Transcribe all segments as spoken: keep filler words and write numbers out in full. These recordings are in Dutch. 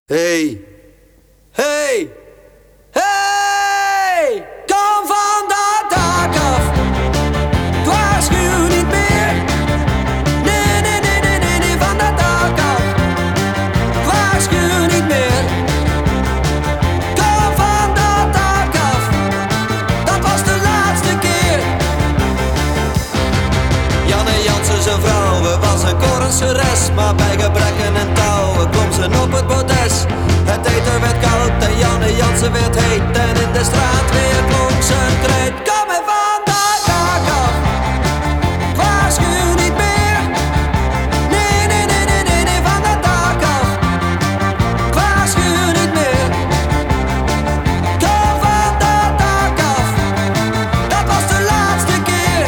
Hey, hey, hey! Kom van dat dak af. Ik waarschuw niet meer. Nee, nee, nee, nee, nee, nee, van dat dak af. Ik waarschuw niet meer. Kom van dat dak af. Dat was de laatste keer. Janne Jansen zijn vrouw was een Kornseres, maar bij gebrekken en touwen klom ze op het bordes. Het eten werd koud en Janne Jansen werd heet. En in de straat weer klonk zijn kreet. Kom er van dat dak af. Ik waarschuw niet meer. Nee, nee, nee, nee, nee, nee, van dat dak af. Ik waarschuw niet meer. Kom van dat dak af. Dat was de laatste keer.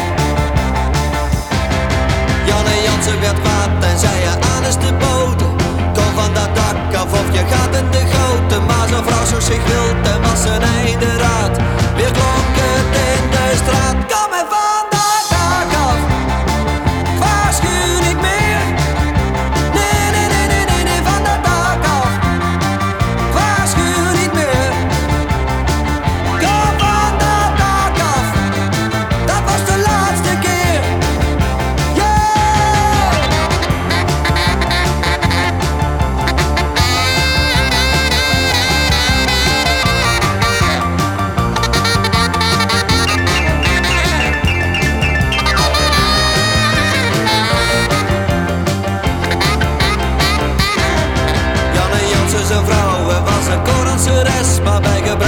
Janne Jansen werd kwaad en zei je aan is de bode. Kom van dat dak af of je gaat in de goten. Maar zijn vrouw zocht zich wild en was zijn einde raad. Weer klonk het in de straat. Kom er van dat dak af. Ik waarschuw niet meer. Nee, nee, nee, nee, nee, nee, van dat dak af. Ik waarschuw niet meer. Kom van dat dak af. Dat was de laatste keer. Yeah! Janne Jansen zijn vrouw was een Kornseres, maar bij gebruik